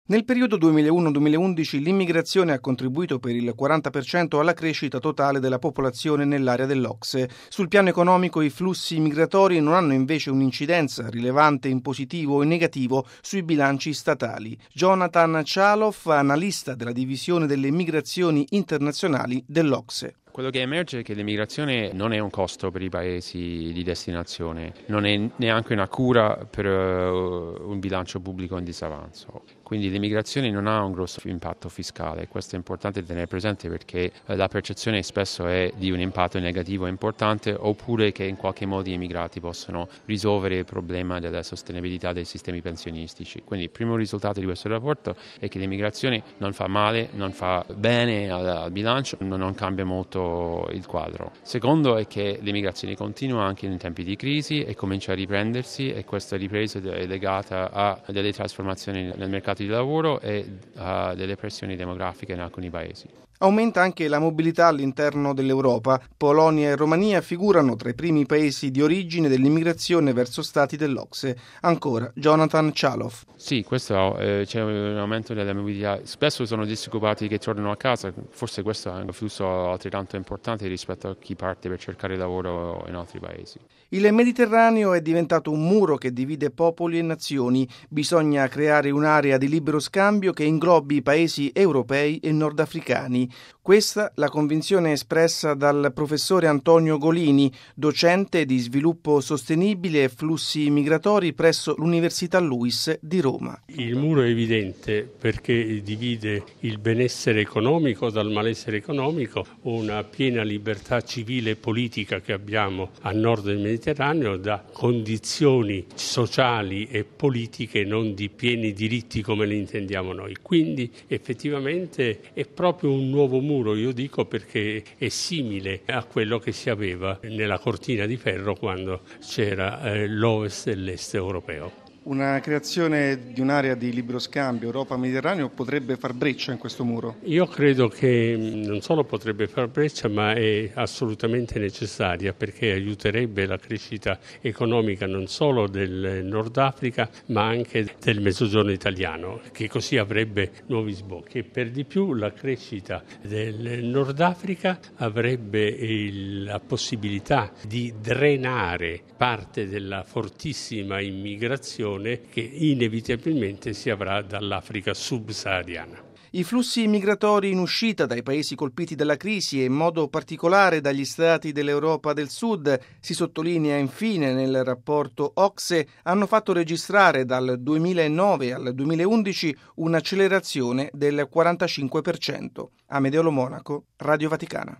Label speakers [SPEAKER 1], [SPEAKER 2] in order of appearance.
[SPEAKER 1] Nel periodo 2001-2011 l'immigrazione ha contribuito per il 40% alla crescita totale della popolazione nell'area dell'OCSE. Sul piano economico i flussi migratori non hanno invece un'incidenza rilevante in positivo o in negativo sui bilanci statali. Jonathan Chaloff, analista della divisione delle migrazioni internazionali dell'OCSE.
[SPEAKER 2] Quello che emerge è che l'immigrazione non è un costo per i paesi di destinazione, non è neanche una cura per un bilancio pubblico in disavanzo. Quindi l'immigrazione non ha un grosso impatto fiscale, questo è importante tenere presente perché la percezione spesso è di un impatto negativo importante oppure che in qualche modo gli immigrati possono risolvere il problema della sostenibilità dei sistemi pensionistici. Quindi il primo risultato di questo rapporto è che l'immigrazione non fa male, non fa bene al bilancio, non cambia molto il quadro. Secondo è che l'immigrazione continua anche in tempi di crisi e comincia a riprendersi e questa ripresa è legata a delle trasformazioni nel mercato di lavoro e a delle pressioni demografiche in alcuni paesi.
[SPEAKER 1] Aumenta anche la mobilità all'interno dell'Europa. Polonia e Romania figurano tra i primi paesi di origine dell'immigrazione verso stati dell'OCSE. Ancora, Jonathan Chaloff.
[SPEAKER 2] Sì, questo c'è un aumento della mobilità. Spesso sono disoccupati che tornano a casa, forse questo è un flusso altrettanto importante rispetto a chi parte per cercare lavoro in altri paesi.
[SPEAKER 1] Il Mediterraneo è diventato un muro che divide popoli e nazioni. Bisogna creare un'area di libero scambio che inglobi i paesi europei e nordafricani. Questa la convinzione espressa dal professore Antonio Golini, docente di sviluppo sostenibile e flussi migratori presso l'Università LUISS di Roma.
[SPEAKER 3] Il muro è evidente perché divide il benessere economico dal malessere economico, una piena libertà civile e politica che abbiamo a nord del Mediterraneo da condizioni sociali e politiche non di pieni diritti come li intendiamo noi. Quindi effettivamente è proprio un nuovo muro, io dico, perché è simile a quello che si aveva nella cortina di ferro quando c'era l'Ovest e l'Est europeo.
[SPEAKER 1] Una creazione di un'area di libero scambio Europa-Mediterraneo potrebbe far breccia in questo muro?
[SPEAKER 3] Io credo che non solo potrebbe far breccia, ma è assolutamente necessaria perché aiuterebbe la crescita economica non solo del Nord Africa, ma anche del Mezzogiorno italiano, che così avrebbe nuovi sbocchi. E per di più la crescita del Nord Africa avrebbe la possibilità di drenare parte della fortissima immigrazione che inevitabilmente si avrà dall'Africa subsahariana.
[SPEAKER 1] I flussi migratori in uscita dai paesi colpiti dalla crisi e in modo particolare dagli stati dell'Europa del Sud, si sottolinea infine nel rapporto OCSE, hanno fatto registrare dal 2009 al 2011 un'accelerazione del 45%. Amedeo Lo Monaco, Radio Vaticana.